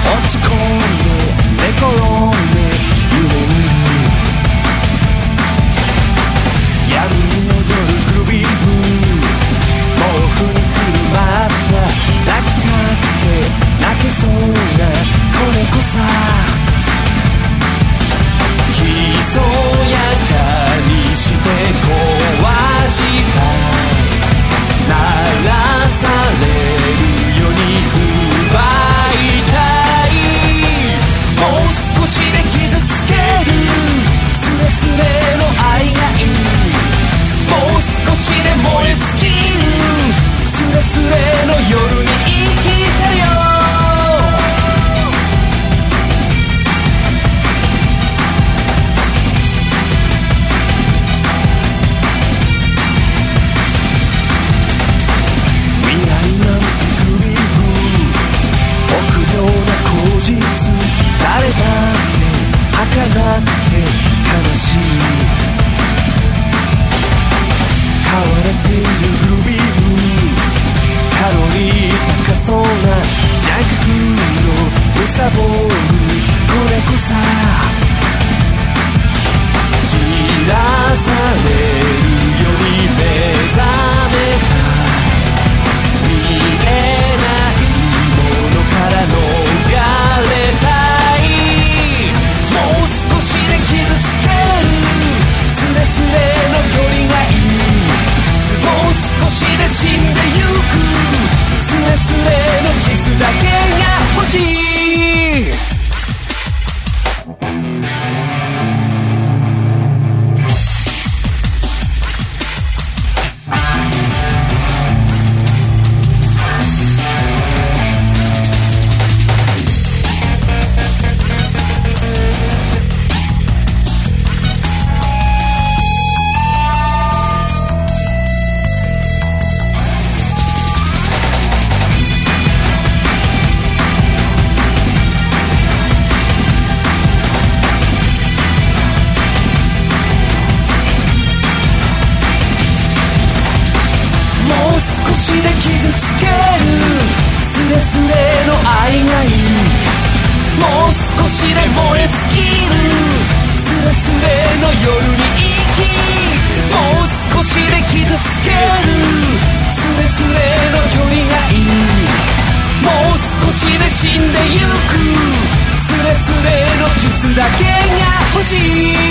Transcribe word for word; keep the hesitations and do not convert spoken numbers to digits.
落ち込んで寝転んで夢見る闇に踊るグルービーブルー毛布にくるまった抱きたくて泣けそうな子猫さひそやかにして壊したい鳴らされるように奪いたいもう少しで傷つけるスレスレの愛がいいもう少しで燃え尽きるスレスレの夜に生きてるよ誰だって儚くて悲しい飼われているグルービーブルーカロリー高そうなジャンクフードむさぼる子猫さじらされるより目覚めたい見えないものから逃れたいもう少しで傷つけるスレスレの距離がいいもう少しで死んでゆくスレスレのキスだけが欲しい少しで傷つけるスレスレの愛がいいもう少しで燃え尽きるスレスレの夜に生きもう少しで傷つけるスレスレの距離がいいもう少しで死んでゆくスレスレのキスだけが欲しい